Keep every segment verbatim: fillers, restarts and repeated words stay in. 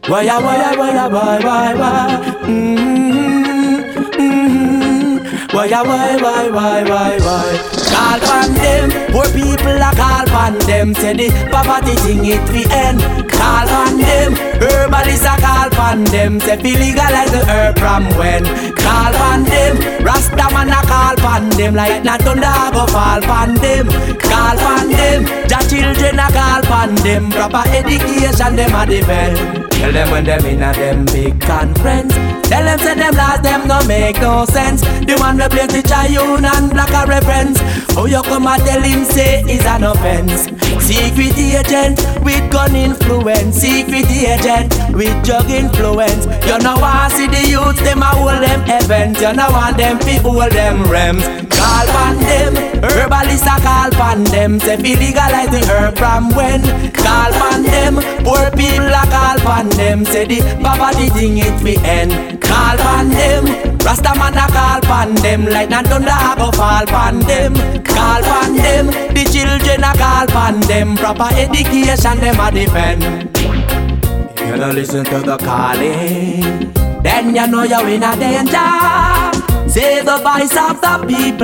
Why ya, why ya, why ya, why, why, why? Mm-hmm, mm-hmm. Why ya, why, why, why, why, why? Call pan them, poor people a call pan them. Say the poverty thing it fi end. Call pan them, herbalists a call pan them. Say fi legalize the herb from when. Call pan them, Rasta man a call pan them. Like not thunder a go fall pan them. Call pan them, the children a call pan them. Proper education them a defend. Tell them when them in a them big conference. Tell them say them last them no make no sense. The one we play the Chayun and black a reference. Oh you come and tell him say is an offense. Secret agent with gun influence. Secret agent with drug influence. You know want see the youths them a hold them events. You know want them fi hold them rems. Call pan them, herbalists a call pan them. Say fi legalize the herb from when. Call pan them, poor people a call pan them. Say the poverty thing it fi end. Call pan them, Rasta man a call pan them. Like not thunder a go fall pan them. Call pan them, the children a call pan them. Proper education them a defend. You don't listen to the calling, then you know you're in a danger. Say the voice of the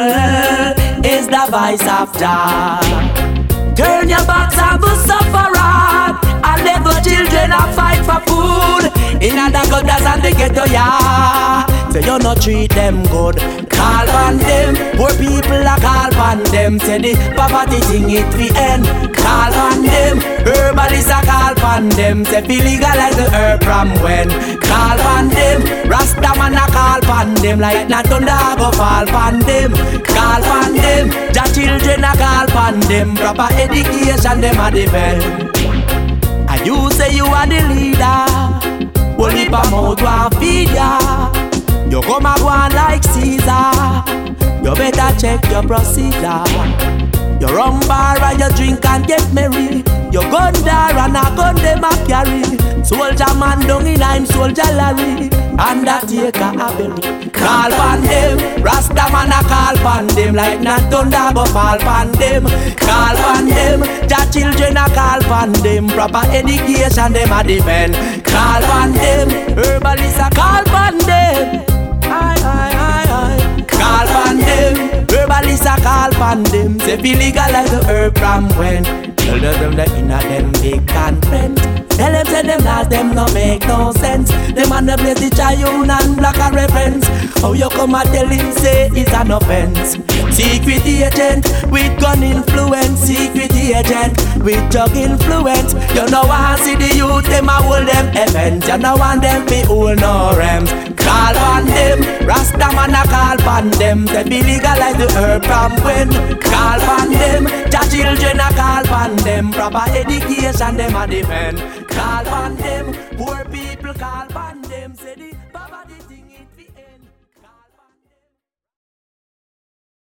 people is the voice of Jah. Turn your backs on the sufferer and let the children a fight for food. In other gutters and the ghetto, yeah. Say you no treat them good. Call pan them, poor people a call pan them. Say the poverty thing it fi end. Call pan them, herbalists a call pan them. Say fi legalize the herb from when. Call pan them, Rasta man a call pan them. Like not thunder a go fall pan them. Call pan them, the children a call pan them. Proper education them a defend. And you say you are the leader. Only pa mouth want feed ya. You come a go on like Caesar. You better check your procedure. You run bar and you drink and get merry. You gun there and a gun them a carry. Soldier man down in him soldier Larry. Undertaker a bury. Call pan them, Rasta man a call pan them. Like not thunder go fall pan them. Call pan them, the children a call pan them. Proper education them a defend. Call pan them, herbalists a call pan them. Aye, aye, aye, aye. Call pan them, herbalists a call pan them. Say fi legalize the herb from when. Tell them that in a them big conference. Tell them say them last them no make no sense. Them and the place the Chayun and black a reference. How you come and tell him say it's an offense. Secret agent with gun influence. Secret agent with drug influence. You know want see the youth them a hold them events. You know want them fi hold no rems. Call pan them, Rasta man a call pan them. Say fi legalize the herb from when. Call pan them, the children a call pan them. Proper education them a defend. Call pan them, poor people call pan them. Say the